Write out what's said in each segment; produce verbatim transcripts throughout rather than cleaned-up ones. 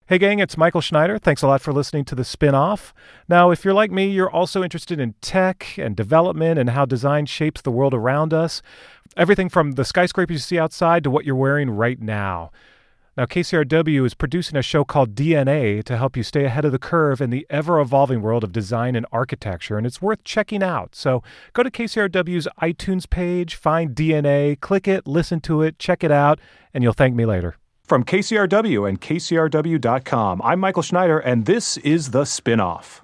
Hey gang, it's Michael Schneider. Thanks a lot for listening to The Spin-Off. Now, if you're like me, you're also interested in tech and development and how design shapes the world around us. Everything from the skyscrapers you see outside to what you're wearing right now. Now, K C R W is producing a show called D N A to help you stay ahead of the curve in the ever-evolving world of design and architecture, and it's worth checking out. So go to K C R W's iTunes page, find D N A, click it, listen to it, check it out, and you'll thank me later. From K C R W and K C R W dot com, I'm Michael Schneider, and this is The Spin-Off.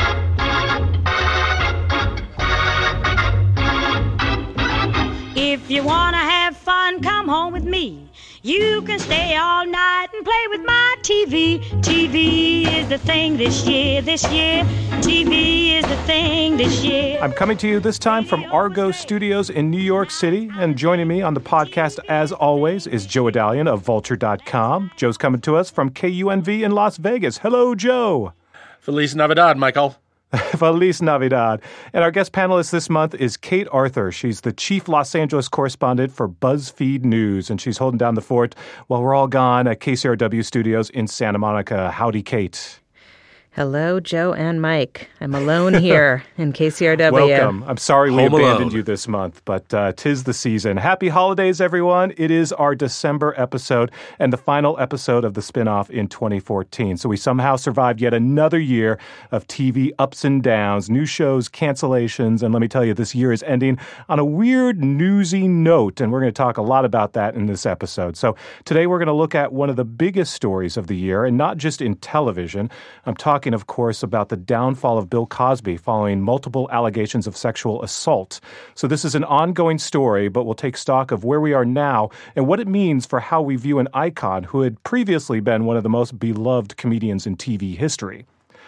If you want to have fun, come home with me. You can stay all night and play with my T V. T V is the thing this year, this year. T V is the thing this year. I'm coming to you this time from Argo Studios in New York City, and joining me on the podcast, as always, is Joe Adalian of Vulture dot com. Joe's coming to us from K U N V in Las Vegas. Hello, Joe. Feliz Navidad, Michael. Feliz Navidad. And our guest panelist this month is Kate Arthur. She's the chief Los Angeles correspondent for BuzzFeed News, and she's holding down the fort while we're all gone at K C R W Studios in Santa Monica. Howdy, Kate. Hello, Joe and Mike. I'm alone here in K C R W. Welcome. I'm sorry we Home abandoned alone. you this month, but uh, 'tis the season. Happy holidays, everyone. It is our December episode and the final episode of the spinoff in twenty fourteen. So we somehow survived yet another year of T V ups and downs, new shows, cancellations, and let me tell you, this year is ending on a weird, newsy note, and we're going to talk a lot about that in this episode. So today we're going to look at one of the biggest stories of the year, and not just in television. I'm talking of course, about the downfall of Bill Cosby following multiple allegations of sexual assault. So this is an ongoing story, but we'll take stock of where we are now and what it means for how we view an icon who had previously been one of the most beloved comedians in T V history.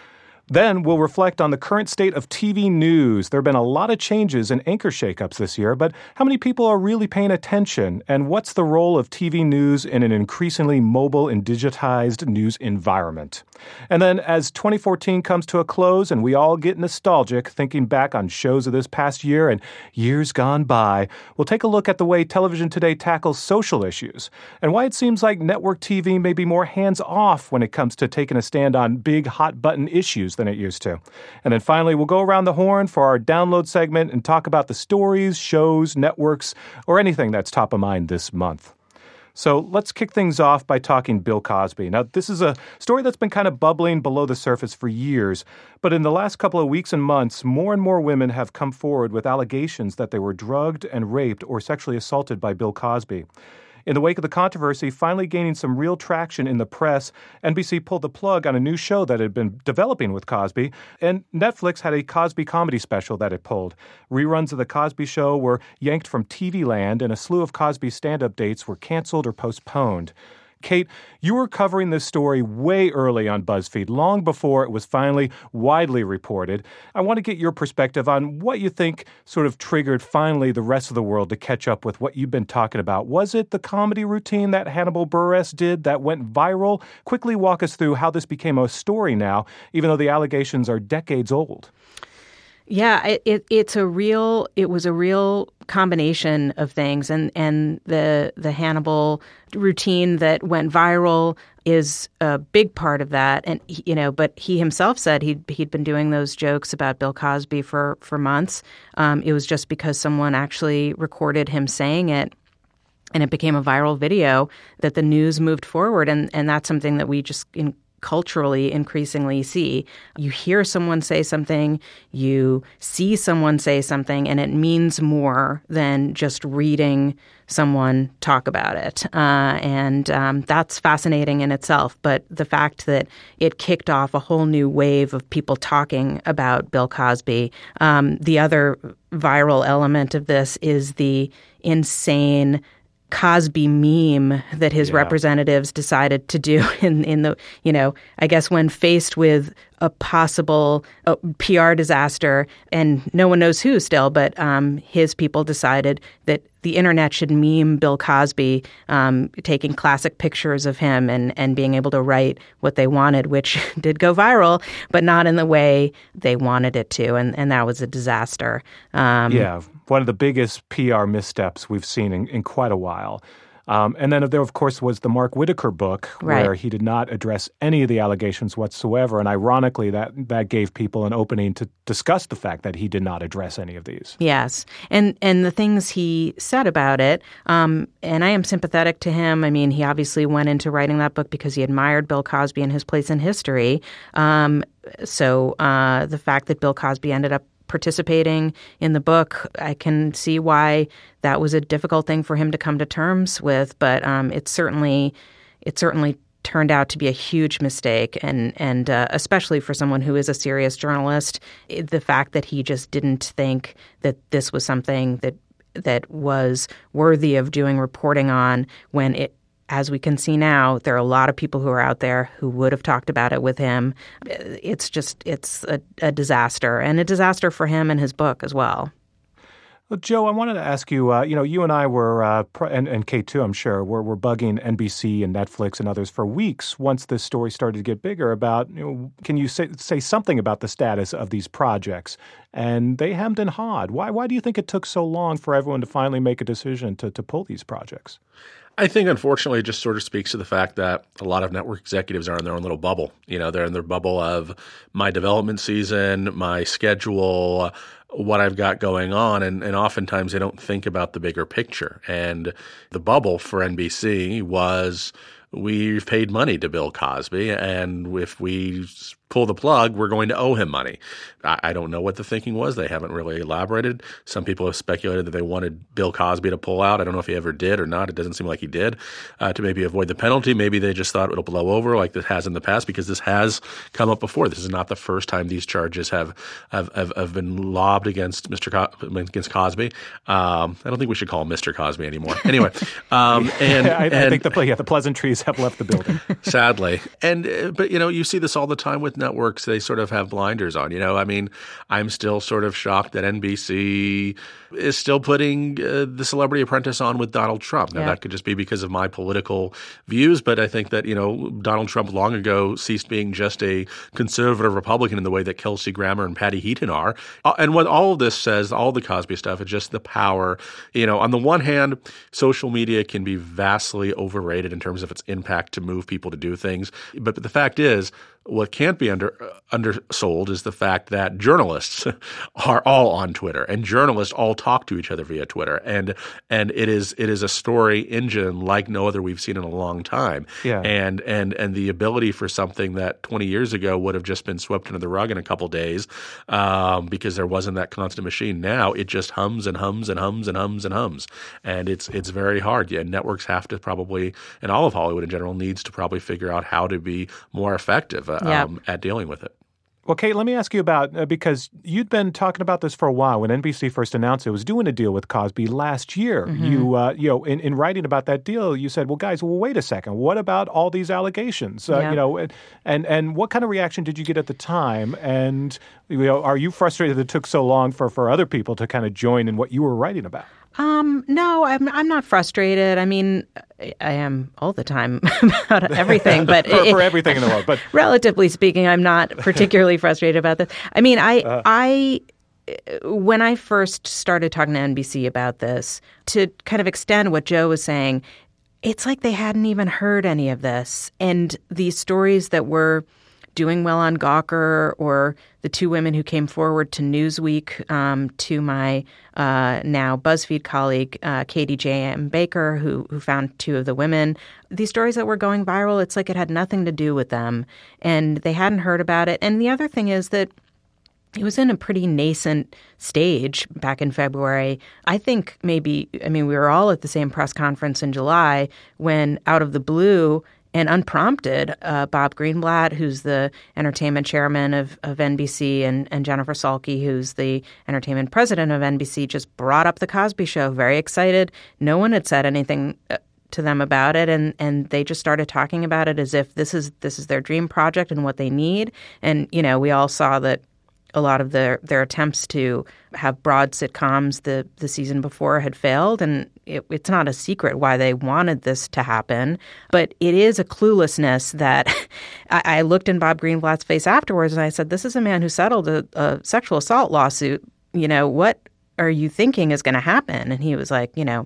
Then we'll reflect on the current state of T V news. There have been a lot of changes and anchor shakeups this year, but how many people are really paying attention? And what's the role of T V news in an increasingly mobile and digitized news environment? And then as twenty fourteen comes to a close and we all get nostalgic thinking back on shows of this past year and years gone by, we'll take a look at the way television today tackles social issues and why it seems like network T V may be more hands-off when it comes to taking a stand on big hot-button issues than it used to. And then finally, we'll go around the horn for our download segment and talk about the stories, shows, networks, or anything that's top of mind this month. So let's kick things off by talking Bill Cosby. Now, this is a story that's been kind of bubbling below the surface for years, but in the last couple of weeks and months, more and more women have come forward with allegations that they were drugged and raped or sexually assaulted by Bill Cosby. In the wake of the controversy finally gaining some real traction in the press, N B C pulled the plug on a new show that had been developing with Cosby, and Netflix had a Cosby comedy special that it pulled. Reruns of The Cosby Show were yanked from T V land, and a slew of Cosby stand-up dates were canceled or postponed. Kate, you were covering this story way early on BuzzFeed, long before it was finally widely reported. I want to get your perspective on what you think sort of triggered finally the rest of the world to catch up with what you've been talking about. Was it the comedy routine that Hannibal Buress did that went viral? Quickly walk us through how this became a story now, even though the allegations are decades old. Yeah, it, it it's a real it was a real combination of things, and and the the Hannibal routine that went viral is a big part of that. And you know, but he himself said he'd he'd been doing those jokes about Bill Cosby for for months. Um, it was just because someone actually recorded him saying it, and it became a viral video that the news moved forward, and and that's something that we just in. culturally increasingly see. You hear someone say something, you see someone say something, and it means more than just reading someone talk about it. Uh, and um, that's fascinating in itself. But the fact that it kicked off a whole new wave of people talking about Bill Cosby. Um, the other viral element of this is the insane Cosby meme that his yeah. representatives decided to do in, in the, you know, I guess when faced with a possible uh, P R disaster, and no one knows who still, but um, his people decided that the internet should meme Bill Cosby, um, taking classic pictures of him and, and being able to write what they wanted, which did go viral, but not in the way they wanted it to. And, and that was a disaster. Um, yeah, one of the biggest P R missteps we've seen in, in quite a while. Um, and then there, of course, was the Mark Whitaker book where Right. he did not address any of the allegations whatsoever. And ironically, that, that gave people an opening to discuss the fact that he did not address any of these. Yes. And and the things he said about it, um, and I am sympathetic to him. I mean, he obviously went into writing that book because he admired Bill Cosby and his place in history. Um, so uh, the fact that Bill Cosby ended up participating in the book, I can see why that was a difficult thing for him to come to terms with. But um, it certainly, it certainly turned out to be a huge mistake, and and uh, especially for someone who is a serious journalist, it, the fact that he just didn't think that this was something that that was worthy of doing reporting on, when it. As we can see now, there are a lot of people who are out there who would have talked about it with him. It's just, it's a, a disaster, and a disaster for him and his book as well. Well, Joe, I wanted to ask you, uh, you know, you and I were, uh, pr- and, and Kate too, I'm sure, we're, we're bugging N B C and Netflix and others for weeks once this story started to get bigger about, you know, can you say, say something about the status of these projects? And they hemmed and hawed. Why, why do you think it took so long for everyone to finally make a decision to, to pull these projects? I think, unfortunately, it just sort of speaks to the fact that a lot of network executives are in their own little bubble. You know, they're in their bubble of my development season, my schedule, what I've got going on, and, and oftentimes they don't think about the bigger picture. And the bubble for N B C was, we've paid money to Bill Cosby, and if we pull the plug, we're going to owe him money. I, I don't know what the thinking was. They haven't really elaborated. Some people have speculated that they wanted Bill Cosby to pull out. I don't know if he ever did or not. It doesn't seem like he did, uh, to maybe avoid the penalty. Maybe they just thought it'll blow over like this has in the past, because this has come up before. This is not the first time these charges have have, have, have been lobbed against Mister Co- against Cosby. Um, I don't think we should call him Mister Cosby anymore. Anyway, um, and, I, I and think the yeah, the pleasantries have left the building. Sadly. And, uh, but, you know, you see this all the time with networks. They sort of have blinders on, you know, I mean, I'm still sort of shocked that N B C is still putting uh, The Celebrity Apprentice on with Donald Trump. Now, Yeah. that could just be because of my political views, but I think that, you know, Donald Trump long ago ceased being just a conservative Republican in the way that Kelsey Grammer and Patty Heaton are. Uh, and what all of this says, all the Cosby stuff, is just the power. You know, on the one hand, social media can be vastly overrated in terms of its impact to move people to do things. But, but the fact is, what can't be under uh, undersold is the fact that journalists are all on Twitter, and journalists all talk to each other via Twitter, and and it is it is a story engine like no other we've seen in a long time. Yeah. And and and the ability for something that twenty years ago would have just been swept under the rug in a couple days, um, because there wasn't that constant machine. Now it just hums and hums and hums and hums and hums, and it's it's very hard. Yeah, networks have to probably, and all of Hollywood in general needs to probably figure out how to be more effective Um, Yeah. at dealing with it. Well, Kate, let me ask you about, uh, because you'd been talking about this for a while when N B C first announced it was doing a deal with Cosby last year. Mm-hmm. You, uh, you know, in, in writing about that deal, you said, well, guys, well, wait a second. What about all these allegations? Uh, Yeah. You know, and, and and what kind of reaction did you get at the time? And, you know, are you frustrated that it took so long for, for other people to kind of join in what you were writing about? Um, no, I'm I'm not frustrated. I mean, I, I am all the time about everything, but for, it, for everything in the world. But relatively speaking, I'm not particularly frustrated about this. I mean, I Uh. I when I first started talking to N B C about this, to kind of extend what Joe was saying, it's like they hadn't even heard any of this, and these stories that were doing well on Gawker, or the two women who came forward to Newsweek, um, to my uh, now BuzzFeed colleague, uh, Katie J M. Baker, who who found two of the women. These stories that were going viral, it's like it had nothing to do with them, and they hadn't heard about it. And the other thing is that it was in a pretty nascent stage back in February. I think maybe, I mean, we were all at the same press conference in July when, out of the blue, and unprompted, uh, Bob Greenblatt, who's the entertainment chairman of, of N B C, and, and Jennifer Salke, who's the entertainment president of N B C, just brought up The Cosby Show, very excited. No one had said anything uh, to them about it, and, and they just started talking about it as if this is this is their dream project and what they need. And, you know, we all saw that a lot of their, their attempts to have broad sitcoms the, the season before had failed, and it, it's not a secret why they wanted this to happen. But it is a cluelessness that I, I looked in Bob Greenblatt's face afterwards, and I said, this is a man who settled a, a sexual assault lawsuit. You know, what are you thinking is going to happen? And he was like, you know,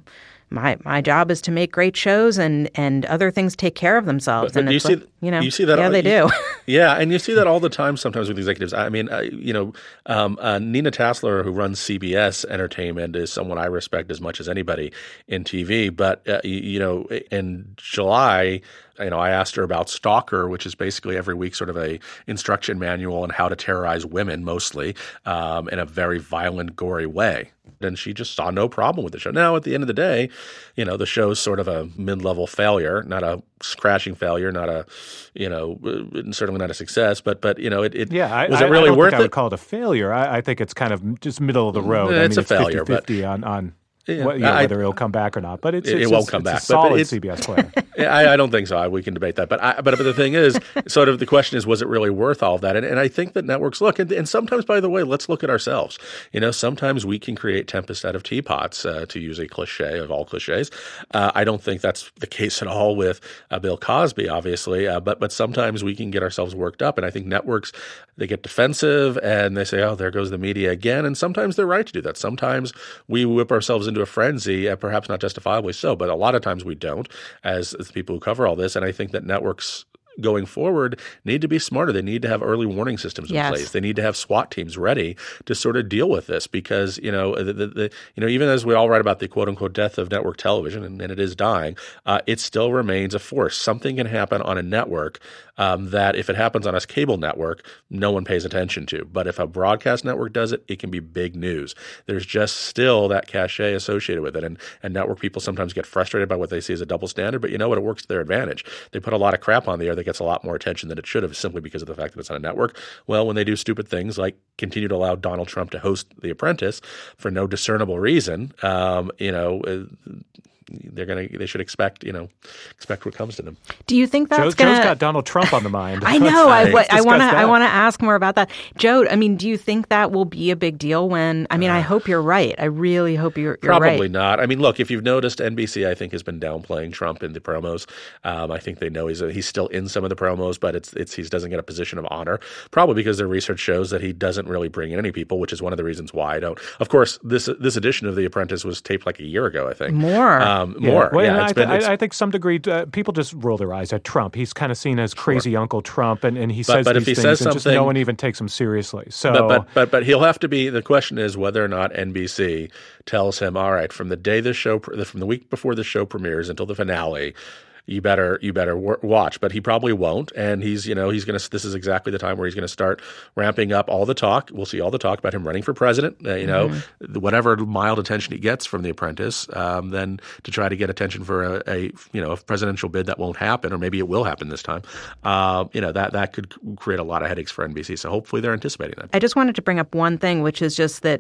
my my job is to make great shows, and, and other things take care of themselves. But, but and you it's see, like, you know, you see that, yeah, they you, do. Yeah, and you see that all the time sometimes with executives. I mean, uh, you know, um, uh, Nina Tassler, who runs C B S Entertainment, is someone I respect as much as anybody in T V. But, uh, you, you know, in July, you know, I asked her about Stalker, which is basically every week sort of a instruction manual on how to terrorize women, mostly um, in a very violent, gory way. And she just saw no problem with the show. Now, at the end of the day, you know, the show's sort of a mid-level failure, not a crashing failure, not a, you know, certainly not a success. But, but you know, it, it yeah, I, was it I, really I don't worth think it? I would call it a failure. I, I think it's kind of just middle of the road. Yeah, I it's mean, a failure, it's fifty-fifty on on. Yeah, What, you know, I, whether it'll come back or not, but it's, it, it's it won't just, come it's back. a solid but, but C B S player. I, I don't think so. I, we can debate that, but I, but but the thing is, sort of the question is, was it really worth all of that? And, and I think that networks look, and, and sometimes, by the way, let's look at ourselves. You know, sometimes we can create tempest out of teapots, uh, to use a cliche of all cliches. Uh, I don't think that's the case at all with uh, Bill Cosby, obviously, uh, but but sometimes we can get ourselves worked up, and I think networks, they get defensive and they say, oh, there goes the media again, and sometimes they're right to do that. Sometimes we whip ourselves into a frenzy, uh, perhaps not justifiably so, but a lot of times we don't as, as people who cover all this. And I think that networks going forward need to be smarter. They need to have early warning systems in Yes. place. They need to have SWAT teams ready to sort of deal with this because, you know, the, the, the you know, even as we all write about the quote unquote death of network television, and, and it is dying, uh, it still remains a force. Something can happen on a network um, that if it happens on a cable network, no one pays attention to. But if a broadcast network does it, it can be big news. There's just still that cachet associated with it. And, and network people sometimes get frustrated by what they see as a double standard, but you know what? It works to their advantage. They put a lot of crap on the air that gets a lot more attention than it should have simply because of the fact that it's on a network. Well, when they do stupid things like continue to allow Donald Trump to host The Apprentice for no discernible reason, um, you know, uh, they're gonna. They should expect, you know, expect what comes to them. Do you think that's Joe, going to? Joe's got Donald Trump on the mind. I know. I, Let's I want to. discuss I that. want to ask more about that, Joe. I mean, do you think that will be a big deal when? I mean, I hope you're right. I really hope you're, you're Probably right. not. I mean, look, if you've noticed, N B C I think has been downplaying Trump in the promos. Um, I think they know he's he's still in some of the promos, but it's it's he doesn't get a position of honor. Probably because their research shows that he doesn't really bring in any people, which is one of the reasons why I don't. Of course, this this edition of The Apprentice was taped like a year ago. I think More, um, Yeah. more. Well, yeah, and it's I, been, th- it's, I think some degree uh, people just roll their eyes at Trump. He's kind of seen as crazy Uncle Trump, and, and he But- says but if these he things, says and just something- no one even takes him seriously. So, But, but but but he'll have to be. The question is whether or not N B C tells him, all right, from the day the show, from the week before the show premieres until the finale, you better you better w- watch. But he probably won't, and he's you know he's gonna. This is exactly the time where he's going to start ramping up all the talk. We'll see all the talk about him running for president. Uh, you know, Mm-hmm. whatever mild attention he gets from The Apprentice, um, then to try to get attention for a, a you know a presidential bid that won't happen, or maybe it will happen this time. Uh, you know that that could create a lot of headaches for N B C. So hopefully they're anticipating that. I just wanted to bring up one thing, which is just that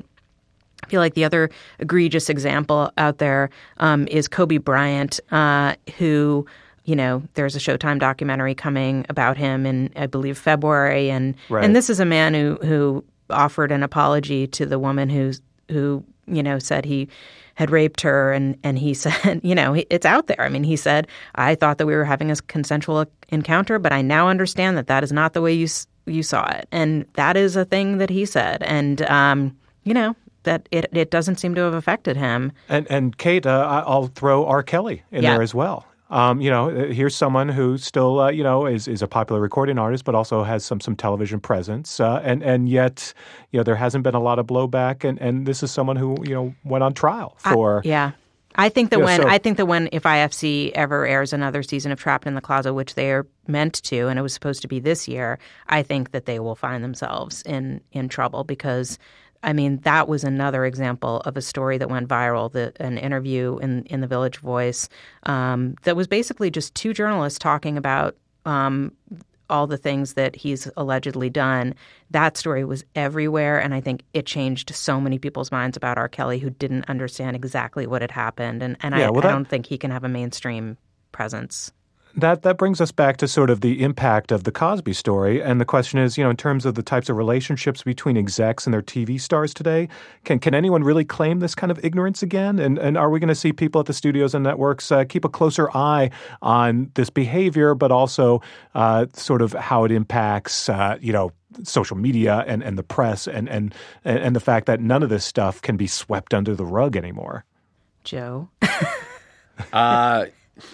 I feel like the other egregious example out there um, is Kobe Bryant, uh, who, you know, there's a Showtime documentary coming about him in, I believe, February, and Right. and this is a man who who offered an apology to the woman who who you know said he had raped her, and and he said, you know, it's out there. I mean, he said, I thought that we were having a consensual encounter, but I now understand that that is not the way you you saw it, and that is a thing that he said, and um, you know. That it, it doesn't seem to have affected him. and and Kate, uh, I- I'll throw R. Kelly in Yeah. there as well. Um, you know, uh, here's someone who still, uh, you know, is, is a popular recording artist, but also has some some television presence, uh, and and yet, you know, there hasn't been a lot of blowback, and, and this is someone who you know went on trial for. I, yeah, I think that Yeah, when so- I think that when if I F C ever airs another season of Trapped in the Closet, which they are meant to, and it was supposed to be this year, I think that they will find themselves in in trouble because. I mean, that was another example of a story that went viral, the, an interview in, in the Village Voice um, that was basically just two journalists talking about um, all the things that he's allegedly done. That story was everywhere, and I think it changed so many people's minds about R. Kelly who didn't understand exactly what had happened. And, and Yeah, I, well, I that- don't think he can have a mainstream presence. That that brings us back to sort of the impact of the Cosby story. And the question is, you know, in terms of the types of relationships between execs and their T V stars today, can can anyone really claim this kind of ignorance again? And and are we going to see people at the studios and networks uh, keep a closer eye on this behavior, but also uh, sort of how it impacts, uh, you know, social media and, and the press and, and and the fact that none of this stuff can be swept under the rug anymore? Joe? Uh,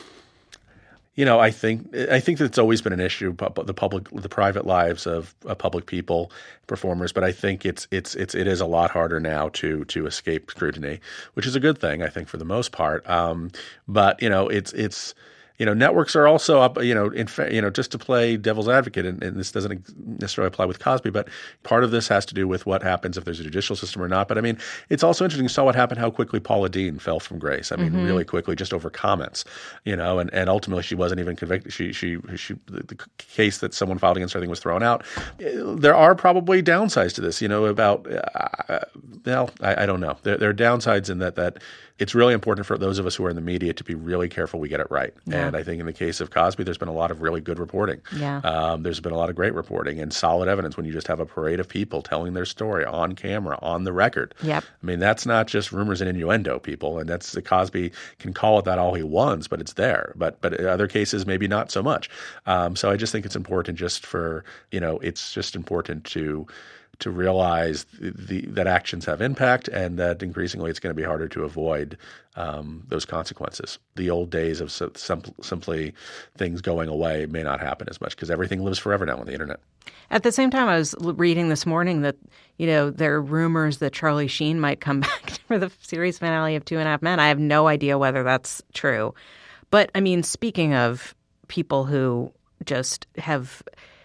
you know, I think I think that it's always been an issue, the public, the private lives of, of public people, performers. But I think it's it's it's it is a lot harder now to to escape scrutiny, which is a good thing, I think, for the most part. Um, but you know, it's it's. You know, networks are also up, you know, in fa- you know, just to play devil's advocate, and, and this doesn't necessarily apply with Cosby, but part of this has to do with what happens if there's a judicial system or not. But I mean, it's also interesting. You saw what happened, how quickly Paula Deen fell from grace. I mean, mm-hmm. really quickly, just over comments, you know, and, and ultimately she wasn't even convicted. She, she, she, the, the case that someone filed against her, I think, was thrown out. There are probably downsides to this, you know, about, uh, well, I, I don't know. There, there are downsides in that, that it's really important for those of us who are in the media to be really careful we get it right. Yeah. And I think in the case of Cosby, there's been a lot of really good reporting. Yeah. Um, there's been a lot of great reporting and solid evidence when you just have a parade of people telling their story on camera, on the record. Yep. I mean, that's not just rumors and innuendo, people. And that's the Cosby can call it that all he wants, but it's there. But but in other cases, maybe not so much. Um, so I just think it's important just for, you know, it's just important to to realize the, the, that actions have impact and that increasingly it's going to be harder to avoid um, those consequences. The old days of sim- simply things going away may not happen as much because everything lives forever now on the internet. At the same time, I was reading this morning that, you know, there are rumors that Charlie Sheen might come back for the series finale of Two and a Half Men. I have no idea whether that's true. But, I mean, speaking of people who just have...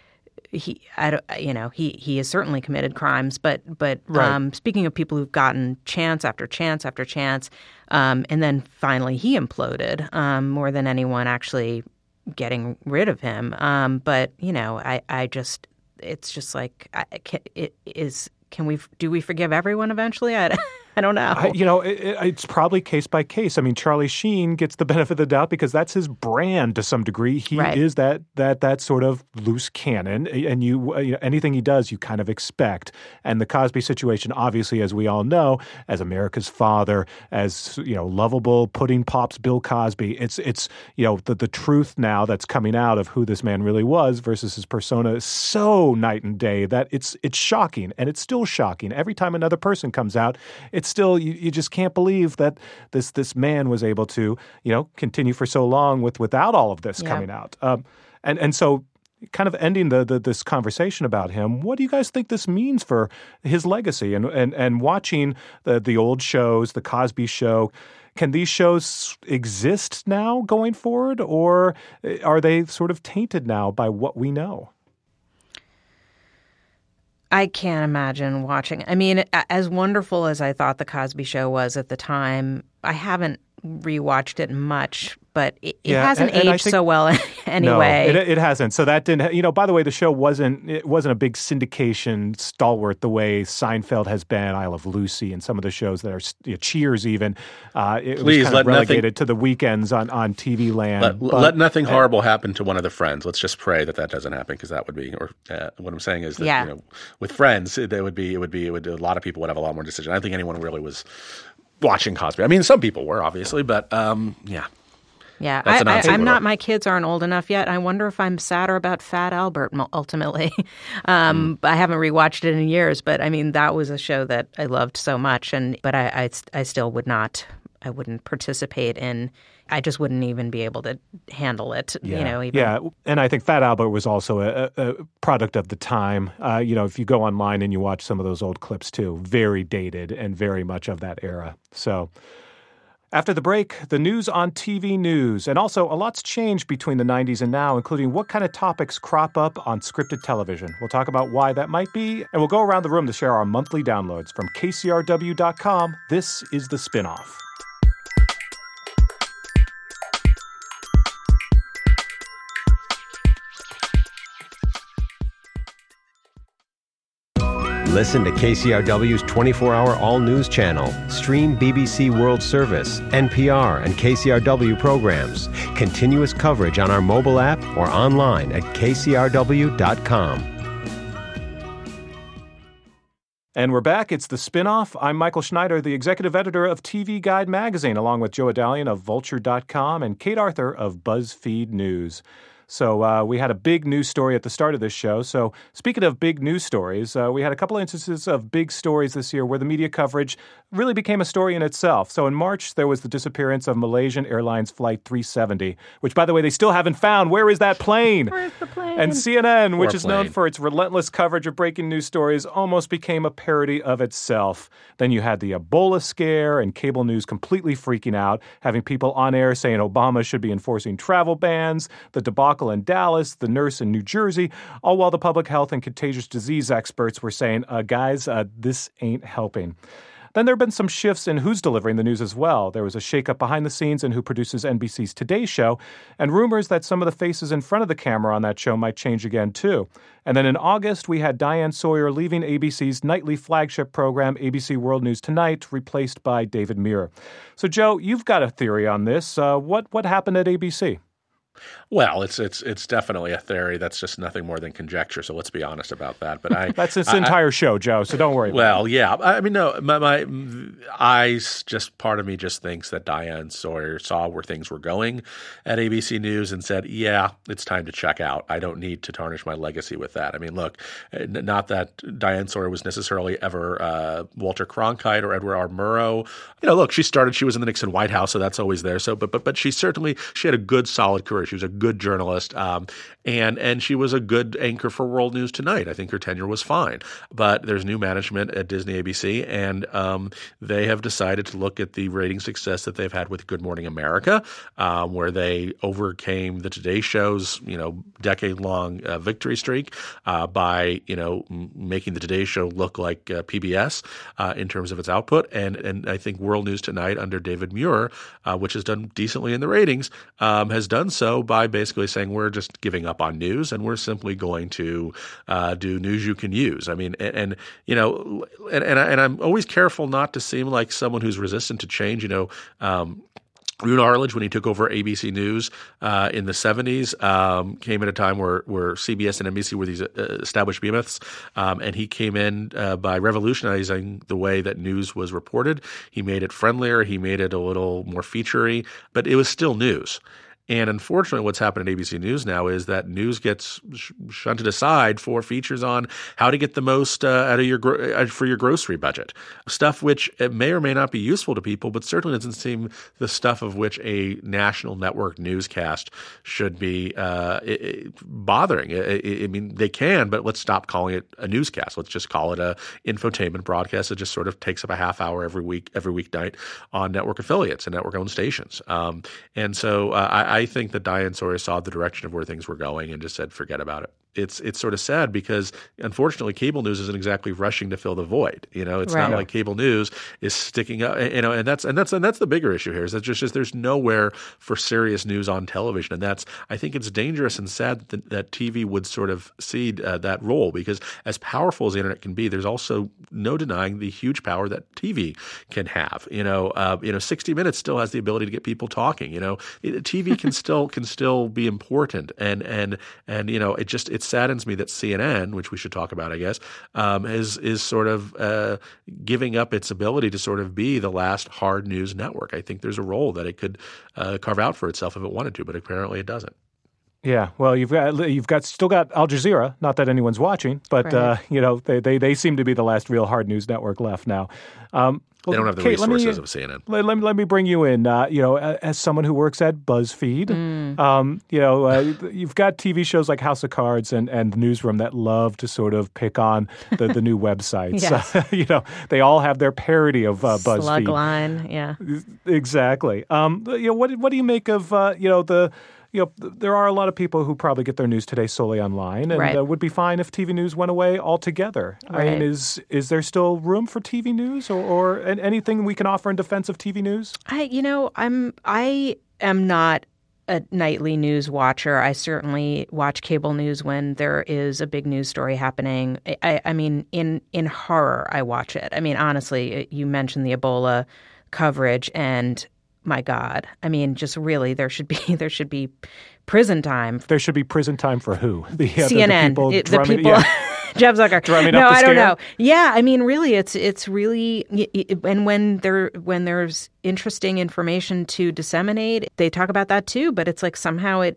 He, I don't, you know, he, he has certainly committed crimes, but but right. um, speaking of people who've gotten chance after chance after chance, um, and then finally he imploded um, more than anyone actually getting rid of him. Um, but you know, I, I just it's just like I, it is. Can we do we forgive everyone eventually? I, I don't know. I, you know, it, it's probably case by case. I mean, Charlie Sheen gets the benefit of the doubt because that's his brand to some degree. He right. is that that that sort of loose cannon, and you, you know, anything he does, you kind of expect. And the Cosby situation, obviously, as we all know, as America's father, as you know, lovable pudding pops Bill Cosby. It's it's you know the the truth now that's coming out of who this man really was versus his persona is so night and day that it's it's shocking, and it's still shocking every time another person comes out. It's still you, you just can't believe that this this man was able to you know continue for so long with without all of this yeah. coming out. Um, and and so, kind of ending the, the this conversation about him, what do you guys think this means for his legacy? And and and watching the the old shows, the Cosby Show. Can these shows exist now going forward, or are they sort of tainted now by what we know? I can't imagine watching. I mean, as wonderful as I thought The Cosby Show was at the time, I haven't rewatched it much, but it, it yeah, hasn't and, and aged think, so well anyway. No, it, it hasn't. So that didn't, you know, by the way, the show wasn't, it wasn't a big syndication stalwart the way Seinfeld has been, I Love Lucy, and some of the shows that are, you know, Cheers even. Uh, it Please, was kind let of relegated nothing, to the weekends on, on T V land. Let, but, let nothing horrible uh, happen to one of the Friends. Let's just pray that that doesn't happen because that would be, or uh, what I'm saying is that, yeah. you know, with Friends, it would be, it would be, it would, a lot of people would have a lot more decision. I don't think anyone really was watching Cosby. I mean, some people were, obviously, but um, yeah. Yeah, I, I, I'm not, my kids aren't old enough yet. I wonder if I'm sadder about Fat Albert ultimately. um, mm. I haven't rewatched it in years, but I mean, that was a show that I loved so much. And But I, I, I still would not, I wouldn't participate in, I just wouldn't even be able to handle it, yeah. you know. Even. Yeah, and I think Fat Albert was also a, a product of the time. Uh, you know, if you go online and you watch some of those old clips too, very dated and very much of that era. So after the break, the news on T V news. And also, a lot's changed between the nineties and now, including what kind of topics crop up on scripted television. We'll talk about why that might be, and we'll go around the room to share our monthly downloads. From K C R W dot com, this is The Spinoff. Listen to K C R W's twenty-four hour all-news channel. Stream B B C World Service, N P R, and K C R W programs. Continuous coverage on our mobile app or online at K C R W dot com. And we're back. It's The Spinoff. I'm Michael Schneider, the executive editor of T V Guide magazine, along with Joe Adalian of Vulture dot com and Kate Arthur of BuzzFeed News. So uh, we had a big news story at the start of this show. So speaking of big news stories, uh, we had a couple of instances of big stories this year where the media coverage really became a story in itself. So in March, there was the disappearance of Malaysian Airlines Flight three seventy, which, by the way, they still haven't found. Where is that plane? Where's the plane? And C N N, which Poor is known plane. for its relentless coverage of breaking news stories, almost became a parody of itself. Then you had the Ebola scare and cable news completely freaking out, having people on air saying Obama should be enforcing travel bans, the debacle in Dallas, the nurse in New Jersey, all while the public health and contagious disease experts were saying, uh, guys, uh, this ain't helping. Then there have been some shifts in who's delivering the news as well. There was a shakeup behind the scenes in who produces N B C's Today Show, and rumors that some of the faces in front of the camera on that show might change again, too. And then in August, we had Diane Sawyer leaving A B C's nightly flagship program, A B C World News Tonight, replaced by David Muir. So, Joe, you've got a theory on this. Uh, what, what happened at A B C? Well, it's it's it's definitely a theory that's just nothing more than conjecture. So let's be honest about that. But I that's this I, entire show, Joe. So don't worry. Well, about it. yeah. I mean, no. My, my eyes just part of me just thinks that Diane Sawyer saw where things were going at A B C News and said, "Yeah, it's time to check out. I don't need to tarnish my legacy with that." I mean, look, not that Diane Sawyer was necessarily ever uh, Walter Cronkite or Edward R. Murrow. You know, look, she started. She was in the Nixon White House, so that's always there. So, but but but she certainly she had a good, solid career. She was a good journalist, um, and and she was a good anchor for World News Tonight. I think her tenure was fine. But there's new management at Disney A B C, and um, they have decided to look at the rating success that they've had with Good Morning America, um, where they overcame the Today Show's you know decade-long uh, victory streak uh, by you know m- making the Today Show look like uh, P B S uh, in terms of its output, and and I think World News Tonight under David Muir, uh, which has done decently in the ratings, um, has done so by basically saying we're just giving up on news and we're simply going to uh, do news you can use. I mean, and, and you know, and and, I, and I'm always careful not to seem like someone who's resistant to change. You know. Um, Roone Arledge, when he took over A B C News uh, in the seventies, um, came at a time where, where C B S and N B C were these uh, established behemoths, um, and he came in uh, by revolutionizing the way that news was reported. He made it friendlier. He made it a little more feature-y, but it was still news. And unfortunately, what's happened at A B C News now is that news gets sh- shunted aside for features on how to get the most uh, out of your gro- uh, for your grocery budget, stuff which it may or may not be useful to people, but certainly doesn't seem the stuff of which a national network newscast should be uh, it, it, bothering. I, I, I mean, they can, but let's stop calling it a newscast. Let's just call it a infotainment broadcast. It just sort of takes up a half hour every week, every weeknight on network affiliates and network-owned stations. Um, and so uh, I. I think that Diane Sawyer saw the direction of where things were going and just said, forget about it. It's it's sort of sad because, unfortunately, cable news isn't exactly rushing to fill the void. You know, it's right. not like cable news is sticking up. You know, and that's and that's and that's the bigger issue here is that just, just there's nowhere for serious news on television, and that's I think it's dangerous and sad that, that T V would sort of cede uh, that role because as powerful as the internet can be, there's also no denying the huge power that T V can have. You know, uh, you know, sixty minutes still has the ability to get people talking. You know, it, T V can still can still be important, and and and you know, it just it's saddens me that C N N, which we should talk about, I guess, um, is is sort of uh, giving up its ability to sort of be the last hard news network. I think there's a role that it could uh, carve out for itself if it wanted to, but apparently it doesn't. Yeah, well, you've got you've got still got Al Jazeera. Not that anyone's watching, but right. uh, you know they, they they seem to be the last real hard news network left now. Um, They don't have the Kate, resources me, of C N N. Let, let, let me bring you in. Uh, you know, as someone who works at BuzzFeed, mm. um, you know, uh, you've got T V shows like House of Cards and, and The Newsroom that love to sort of pick on the, the new websites. Yes. Uh, you know, they all have their parody of uh, BuzzFeed. Slugline, yeah. Exactly. Um, you know, what what do you make of uh, you know the You know, there are a lot of people who probably get their news today solely online and right. uh, would be fine if T V news went away altogether. Right. I mean, is is there still room for T V news or, or anything we can offer in defense of T V news? I, you know, I'm I am not a nightly news watcher. I certainly watch cable news when there is a big news story happening. I, I mean, in in horror, I watch it. I mean, honestly, you mentioned the Ebola coverage and. My God. I mean, just really, there should be there should be prison time. There should be prison time for who? The, uh, C N N. The, the people, it, drumming, the people yeah. Jeff Zucker. Drumming no, up the I don't scare? know. Yeah, I mean, really, it's it's really and when there when there's interesting information to disseminate, they talk about that too. But it's like somehow it it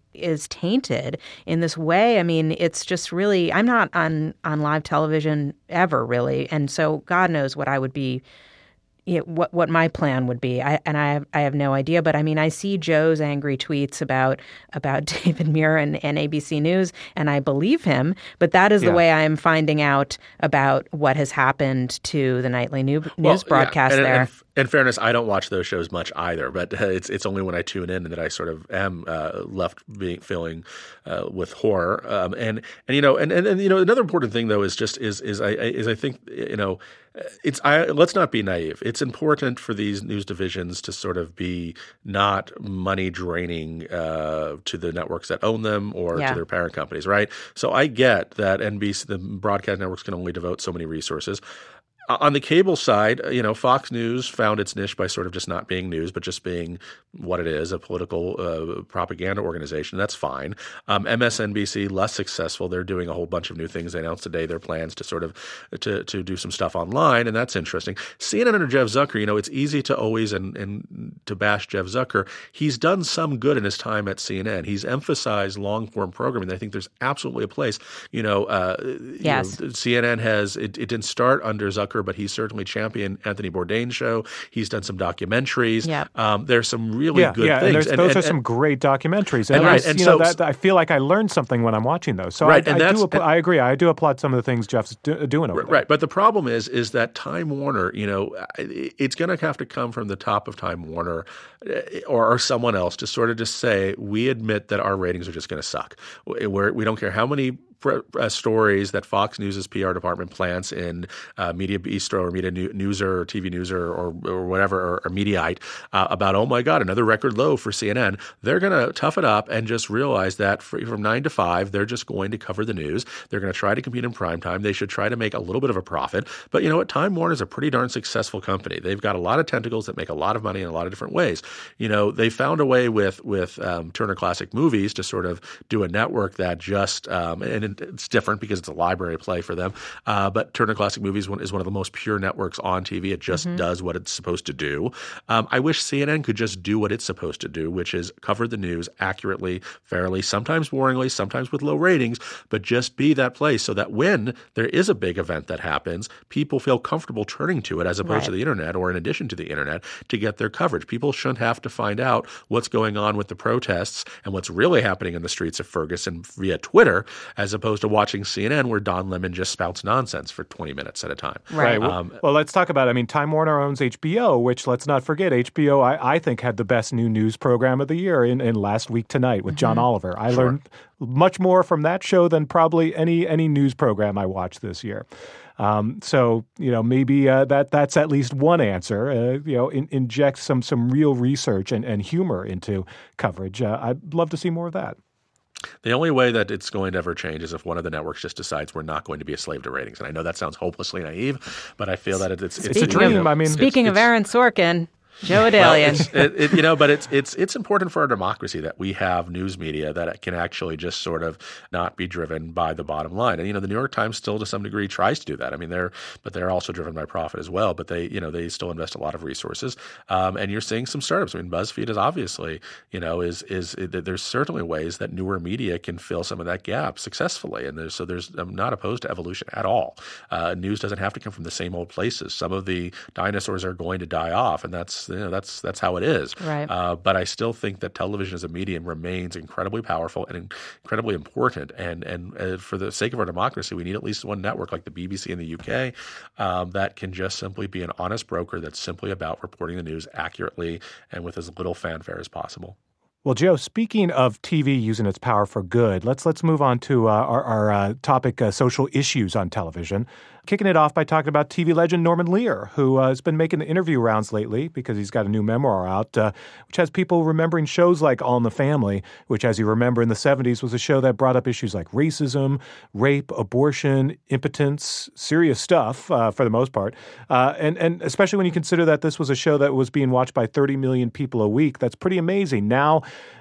is tainted in this way. I mean, it's just really, I'm not on, on live television ever, really. And so God knows what I would be, you know, what what my plan would be. I, and I have, I have no idea. But I mean, I see Joe's angry tweets about about David Muir and, and A B C News, and I believe him. But that is the yeah. way I am finding out about what has happened to the nightly new, well, news broadcast yeah. and, there. And, in fairness, I don't watch those shows much either, but uh, it's it's only when I tune in that I sort of am uh, left being feeling uh, with horror. Um, and and you know, and, and and you know, another important thing though is just is is I is I think you know. It's I, let's not be naive. It's important for these news divisions to sort of be not money draining uh, to the networks that own them or yeah. to their parent companies, right? So I get that N B C, the broadcast networks, can only devote so many resources. On the cable side, you know, Fox News found its niche by sort of just not being news, but just being what it is, a political uh, propaganda organization. That's fine. Um, M S N B C, less successful. They're doing a whole bunch of new things. They announced today their plans to sort of to to do some stuff online, and that's interesting. C N N under Jeff Zucker, you know, it's easy to always and, and to bash Jeff Zucker. He's done some good in his time at C N N. He's emphasized long-form programming. I think there's absolutely a place. You know, uh, yes. you know, C N N has it, it didn't start under Zucker, but he's certainly championed Anthony Bourdain's show. He's done some documentaries. Yep. Um, there's some really yeah, good yeah, things. And, and those and, are some and, great documentaries. And, and right, and and you so, know, that, I feel like I learned something when I'm watching those. So right, I, and I, that's, do, and, I agree. I do applaud some of the things Jeff's do, doing over right, there. Right, but the problem is, is that Time Warner, you know, it's going to have to come from the top of Time Warner or, or someone else to sort of just say, we admit that our ratings are just going to suck. We're, we don't care how many Uh, stories that Fox News' P R department plants in uh, Media Bistro or Media Newser or T V Newser or, or whatever, or, or Mediaite uh, about, oh my God, another record low for C N N. They're going to tough it up and just realize that for, from nine to five, they're just going to cover the news. They're going to try to compete in primetime. They should try to make a little bit of a profit. But you know what? Time Warner is a pretty darn successful company. They've got a lot of tentacles that make a lot of money in a lot of different ways. You know, they found a way with, with um, Turner Classic Movies to sort of do a network that just um, – and it's different because it's a library play for them. Uh, but Turner Classic Movies is one of the most pure networks on T V. It just mm-hmm. does what it's supposed to do. Um, I wish C N N could just do what it's supposed to do, which is cover the news accurately, fairly, sometimes boringly, sometimes with low ratings, but just be that place so that when there is a big event that happens, people feel comfortable turning to it as opposed right. to the internet or in addition to the internet to get their coverage. People shouldn't have to find out what's going on with the protests and what's really happening in the streets of Ferguson via Twitter as opposed to watching C N N where Don Lemon just spouts nonsense for twenty minutes at a time. Right. Well, um, well, let's talk about it. I mean, Time Warner owns H B O, which let's not forget, H B O, I, I think, had the best new news program of the year in, in Last Week Tonight with mm-hmm. John Oliver. I sure. learned much more from that show than probably any any news program I watched this year. Um, so, you know, maybe uh, that that's at least one answer, uh, you know, in, inject some some real research and, and humor into coverage. Uh, I'd love to see more of that. The only way that it's going to ever change is if one of the networks just decides we're not going to be a slave to ratings. And I know that sounds hopelessly naive, but I feel that it's it's, it's a dream. You know, I mean, speaking it's, of Aaron Sorkin. Joe Adalian. Well, it, it, you know, but it's it's it's important for our democracy that we have news media that can actually just sort of not be driven by the bottom line. And you know, the New York Times still, to some degree, tries to do that. I mean, they're but they're also driven by profit as well. But they, you know, they still invest a lot of resources. Um, and you're seeing some startups. I mean, BuzzFeed is obviously, you know, is is, is there's certainly ways that newer media can fill some of that gap successfully. And there's so there's I'm not opposed to evolution at all. Uh, news doesn't have to come from the same old places. Some of the dinosaurs are going to die off, and that's you know that's that's how it is. Right. Uh, but I still think that television as a medium remains incredibly powerful and incredibly important. And and uh, for the sake of our democracy, we need at least one network like the B B C in the U K um, that can just simply be an honest broker that's simply about reporting the news accurately and with as little fanfare as possible. Well, Joe, speaking of T V using its power for good, let's let's move on to uh, our, our uh, topic, uh, social issues on television. Kicking it off by talking about T V legend Norman Lear, who uh, has been making the interview rounds lately because he's got a new memoir out, uh, which has people remembering shows like All in the Family, which, as you remember, in the seventies was a show that brought up issues like racism, rape, abortion, impotence, serious stuff uh, for the most part. Uh, and, and especially when you consider that this was a show that was being watched by thirty million people a week, that's pretty amazing. Now,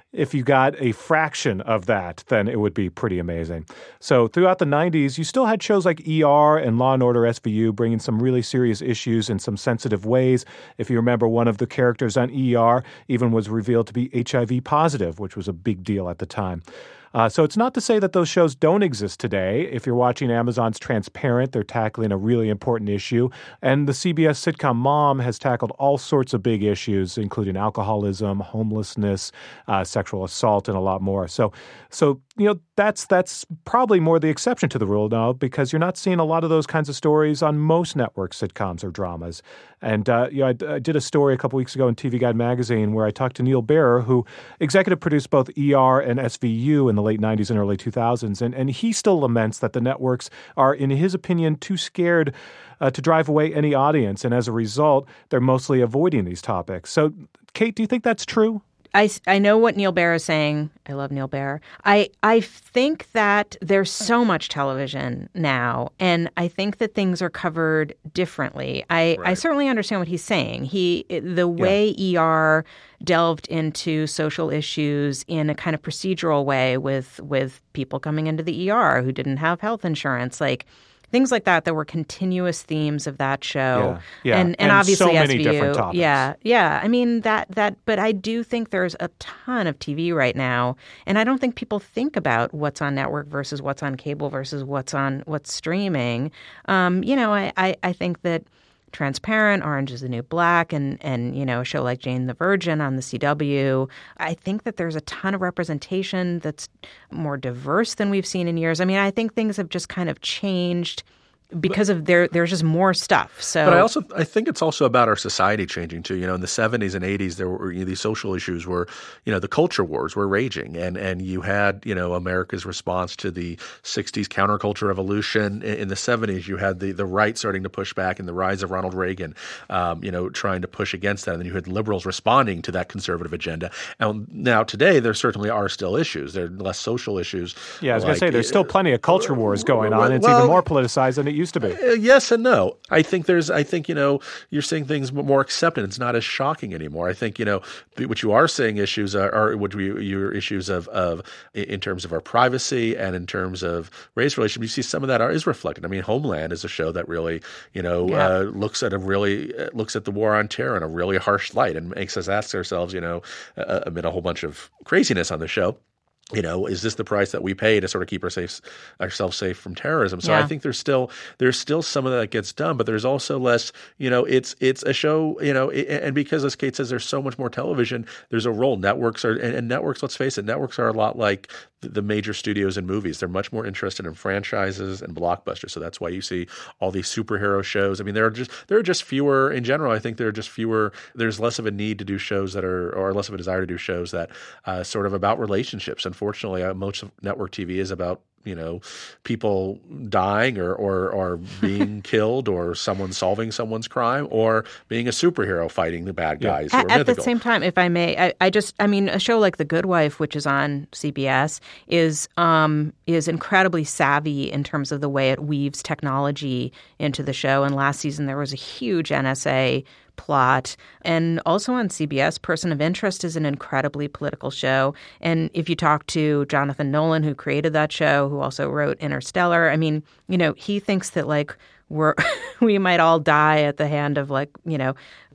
if you got a fraction of that, then it would be pretty amazing. So throughout the nineties, you still had shows like E R and Law and Order S V U bringing some really serious issues in some sensitive ways. If you remember, one of the characters on E R even was revealed to be H I V positive, which was a big deal at the time. Uh, so it's not to say that those shows don't exist today. If you're watching Amazon's Transparent, they're tackling a really important issue. And the C B S sitcom Mom has tackled all sorts of big issues, including alcoholism, homelessness, uh, sexual assault, and a lot more. So, so you know, that's that's probably more the exception to the rule now, because you're not seeing a lot of those kinds of stories on most network sitcoms or dramas. And uh, you know, I, I did a story a couple weeks ago in T V Guide magazine where I talked to Neil Barer, who executive produced both E R and S V U in the late nineties and early two thousands. And, and he still laments that the networks are, in his opinion, too scared uh, to drive away any audience. And as a result, they're mostly avoiding these topics. So, Kate, do you think that's true? I, I know what Neil Barer is saying. I love Neil Barer. I, I think that there's so much television now, and I think that things are covered differently. I, right. I certainly understand what he's saying. He the way yeah. E R delved into social issues in a kind of procedural way with with people coming into the E R who didn't have health insurance, like things like that, that were continuous themes of that show. Yeah, yeah. And, and, and obviously so many S V U. different topics. Yeah, yeah. I mean, that, that, but I do think there's a ton of T V right now. And I don't think people think about what's on network versus what's on cable versus what's on, what's streaming. Um, you know, I, I, I think that Transparent, Orange is the New Black, and, and you know, a show like Jane the Virgin on the C W. I think that there's a ton of representation that's more diverse than we've seen in years. I mean, I think things have just kind of changed because of there, there's just more stuff. So, but I also I think it's also about our society changing too. You know, in the seventies and eighties, there were you know, these social issues were, you know, the culture wars were raging, and and you had you know America's response to the sixties counterculture revolution. In, in the seventies, you had the the right starting to push back, and the rise of Ronald Reagan, um, you know, trying to push against that, and then you had liberals responding to that conservative agenda. And now today, there certainly are still issues. There are less social issues. Yeah, I was like, going to say there's still plenty of culture wars going on. It's well, even more politicized than it used to be. Uh, yes and no. I think there's, I think, you know, you're seeing things more accepted. It's not as shocking anymore. I think, you know, what you are seeing issues are, are would be your issues of, of, in terms of our privacy and in terms of race relations. You see some of that are, is reflected. I mean, Homeland is a show that really, you know, yeah. uh, looks at a really, uh, looks at the war on terror in a really harsh light and makes us ask ourselves, you know, uh, amid a whole bunch of craziness on the show, you know, is this the price that we pay to sort of keep our safe, ourselves safe from terrorism? So yeah. I think there's still there's still some of that gets done, but there's also less. You know, it's it's a show. You know, and because as Kate says, there's so much more television. There's a role. Networks are and, and networks. Let's face it, networks are a lot like the major studios and movies. They're much more interested in franchises and blockbusters. So that's why you see all these superhero shows. I mean, there are just there are just fewer in general. I think there are just fewer. There's less of a need to do shows that are, or less of a desire to do shows that uh, sort of about relationships. Unfortunately, uh, most of network T V is about, you know, people dying or or, or being killed, or someone solving someone's crime, or being a superhero fighting the bad guys. Yeah. Who are at, mythical. At the same time, if I may, I, I just, I mean, a show like The Good Wife, which is on C B S, is um, is incredibly savvy in terms of the way it weaves technology into the show. And last season, there was a huge N S A plot. And also on C B S, Person of Interest is an incredibly political show. And if you talk to Jonathan Nolan, who created that show, who also wrote Interstellar, I mean, you know, he thinks that like we're we might all die at the hand of like, you know,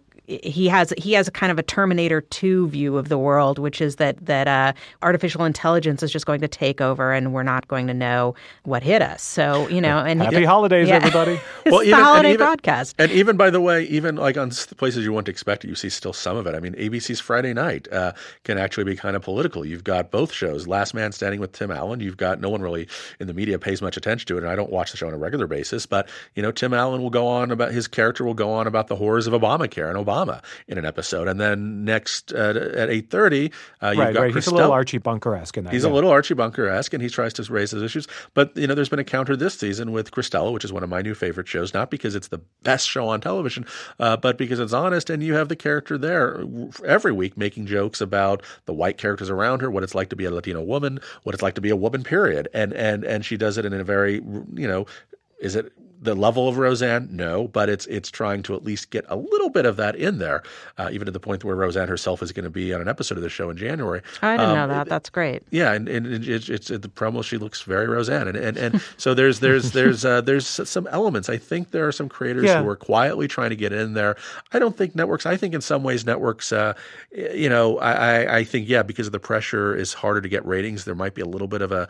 he has he has a kind of a Terminator two view of the world, which is that that uh, artificial intelligence is just going to take over, and we're not going to know what hit us. So you know, and happy he, holidays, yeah. everybody. It's well, the even, holiday and even, broadcast. And even by the way, even like on places you wouldn't expect it, you see still some of it. I mean, A B C's Friday Night uh, can actually be kind of political. You've got both shows, Last Man Standing with Tim Allen. You've got no one really in the media pays much attention to it, and I don't watch the show on a regular basis. But you know, Tim Allen will go on about his character will go on about the horrors of Obamacare and Obama in an episode, and then next uh, at eight thirty, uh, you've right, got right. Chris He's a little Archie Bunker-esque in that. He's yeah. a little Archie Bunker-esque, and he tries to raise those issues. But you know, there's been a counter this season with Cristela, which is one of my new favorite shows. Not because it's the best show on television, uh, but because it's honest, and you have the character there every week making jokes about the white characters around her, what it's like to be a Latino woman, what it's like to be a woman. Period, and and and she does it in a very, you know, is it the level of Roseanne? No, but it's it's trying to at least get a little bit of that in there, uh, even to the point where Roseanne herself is going to be on an episode of the show in January. I didn't um, know that. That's great. Yeah, and, and it's, it's at the promo. She looks very Roseanne, and and, and so there's there's there's uh, there's some elements. I think there are some creators yeah. who are quietly trying to get in there. I don't think networks. I think in some ways networks. Uh, you know, I I think yeah, because of the pressure is harder to get ratings. There might be a little bit of a,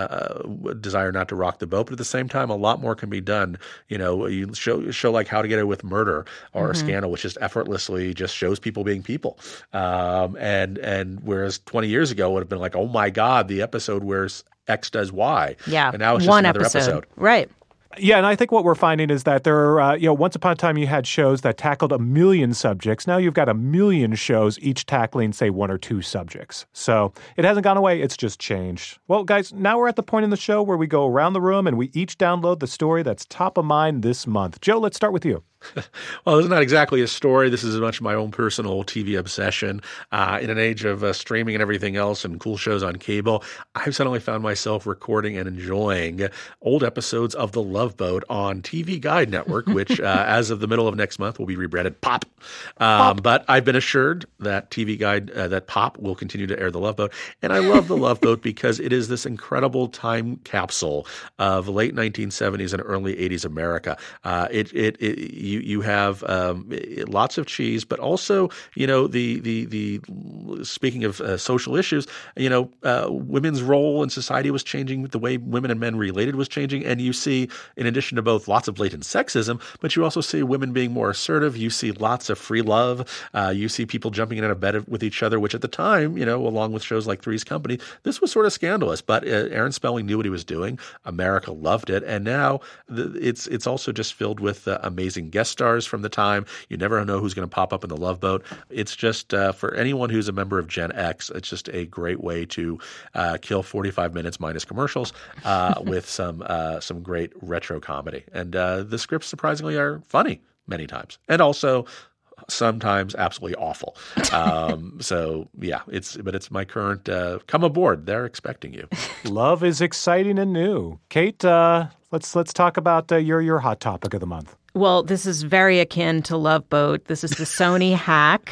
a desire not to rock the boat, but at the same time, a lot more can be done. You know, you show show like How to Get Away with Murder or mm-hmm. Scandal, which just effortlessly just shows people being people. Um, and and whereas twenty years ago would have been like, oh my God, the episode where X does Y. Yeah, and now it's just one another episode. episode. Right. Yeah, and I think what we're finding is that there are, uh, you know, once upon a time you had shows that tackled a million subjects. Now you've got a million shows, each tackling, say, one or two subjects. So it hasn't gone away. It's just changed. Well, guys, now we're at the point in the show where we go around the room and we each download the story that's top of mind this month. Joe, let's start with you. Well, this is not exactly a story. This is as much my own personal T V obsession. Uh, in an age of uh, streaming and everything else and cool shows on cable, I've suddenly found myself recording and enjoying old episodes of The Love Boat on T V Guide Network, which uh, as of the middle of next month will be rebranded Pop. Um, Pop. But I've been assured that T V Guide, uh, that Pop will continue to air The Love Boat. And I love The Love Boat because it is this incredible time capsule of late nineteen seventies and early eighties America. Uh, it, it, it, you, you have um, lots of cheese, but also, you know, the, the, the, speaking of uh, social issues, you know, uh, women's role in society was changing, the way women and men related was changing. And you see, in addition to both lots of blatant sexism, but you also see women being more assertive. You see lots of free love. Uh, you see people jumping in and out of bed with each other, which at the time, you know, along with shows like Three's Company, this was sort of scandalous. But uh, Aaron Spelling knew what he was doing. America loved it. And now the, it's it's also just filled with uh, amazing guest stars from the time. You never know who's going to pop up in The Love Boat. It's just, uh, for anyone who's a member of Gen X, it's just a great way to uh, kill forty-five minutes minus commercials uh, with some uh, some great retro comedy. And uh, the scripts, surprisingly, are funny many times. And also sometimes absolutely awful. Um, so yeah, it's but it's my current uh, come aboard. They're expecting you. Love is exciting and new. Kate, uh, let's let's talk about uh, your your hot topic of the month. Well, this is very akin to Love Boat. This is the Sony hack.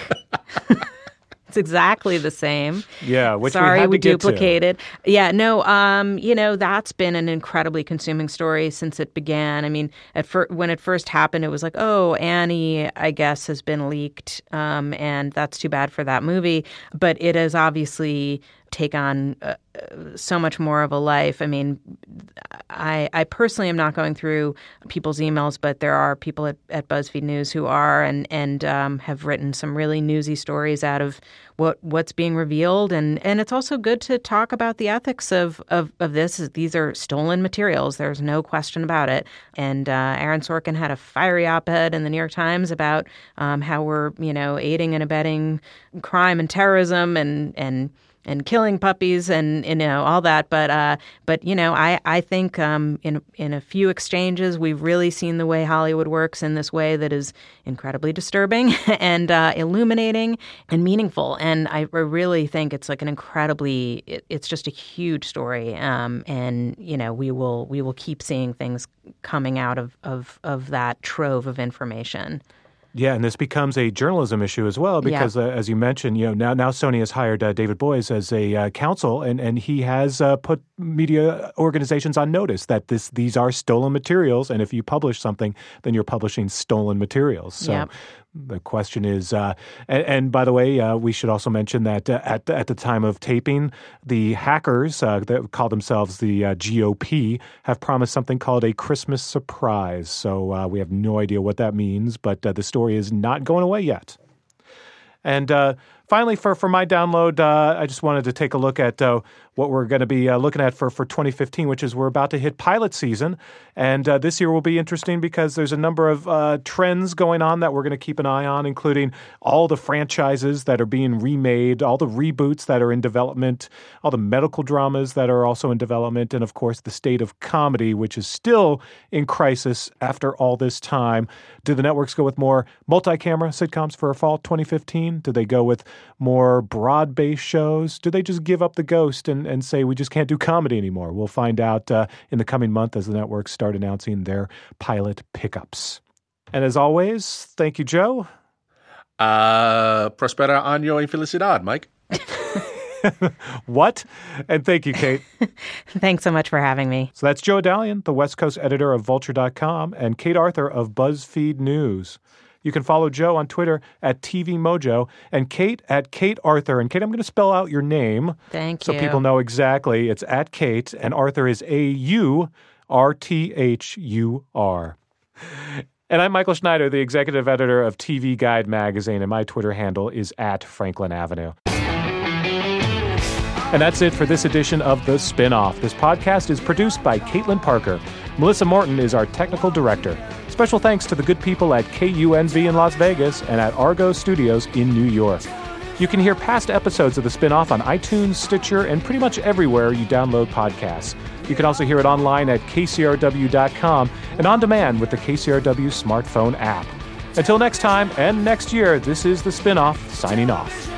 It's exactly the same. Yeah, which Sorry, we had to we get duplicated. To. Yeah, no, um, you know, that's been an incredibly consuming story since it began. I mean, at fir- when it first happened, it was like, oh, Annie, I guess, has been leaked, um, and that's too bad for that movie. But it has obviously take on uh, so much more of a life. I mean, I, I personally am not going through people's emails, but there are people at, at BuzzFeed News who are and and um, have written some really newsy stories out of what what's being revealed. And, and it's also good to talk about the ethics of, of, of this. These are stolen materials. There's no question about it. And uh, Aaron Sorkin had a fiery op-ed in the New York Times about um, how we're, you know, aiding and abetting crime and terrorism and and and killing puppies and, you know, all that. But, uh, but you know, I, I think um, in in a few exchanges, we've really seen the way Hollywood works in this way that is incredibly disturbing and uh, illuminating and meaningful. And I really think it's like an incredibly, it, it's just a huge story. Um, and, you know, we will we will keep seeing things coming out of, of, of that trove of information. Yeah, and this becomes a journalism issue as well because, yeah. uh, as you mentioned, you know, now now Sony has hired uh, David Boies as a uh, counsel, and, and he has uh, put media organizations on notice that this these are stolen materials, and if you publish something, then you're publishing stolen materials. So. Yep. The question is, uh, and, and by the way, uh, we should also mention that uh, at, the, at the time of taping, the hackers uh, that call themselves the uh, G O P have promised something called a Christmas surprise. So uh, we have no idea what that means, but uh, the story is not going away yet. And uh, finally, for, for my download, uh, I just wanted to take a look at uh, what we're going to be uh, looking at for, for twenty fifteen, which is we're about to hit pilot season. And uh, this year will be interesting because there's a number of uh, trends going on that we're going to keep an eye on, including all the franchises that are being remade, all the reboots that are in development, all the medical dramas that are also in development, and, of course, the state of comedy, which is still in crisis after all this time. Do the networks go with more multi-camera sitcoms for fall twenty fifteen? Do they go with more broad-based shows? Do they just give up the ghost and, and say we just can't do comedy anymore? We'll find out uh, in the coming month as the networks start announcing their pilot pickups. And as always, thank you, Joe. Uh, prospera año y felicidad, Mike. What? And thank you, Kate. Thanks so much for having me. So that's Joe Adalian, the West Coast editor of Vulture dot com, and Kate Arthur of BuzzFeed News. You can follow Joe on Twitter at T V Mojo and Kate at Kate Arthur. And Kate, I'm going to spell out your name. Thank so you. So people know exactly. It's at Kate, and Arthur is A U R T H U R. And I'm Michael Schneider, the executive editor of T V Guide magazine, and my Twitter handle is at Franklin Avenue. And that's it for this edition of The Spinoff. This podcast is produced by Caitlin Parker. Melissa Morton is our technical director. Special thanks to the good people at K U N V in Las Vegas and at Argo Studios in New York. You can hear past episodes of The Spinoff on iTunes, Stitcher, and pretty much everywhere you download podcasts. You can also hear it online at K C R W dot com and on demand with the K C R W smartphone app. Until next time and next year, this is The Spinoff signing off.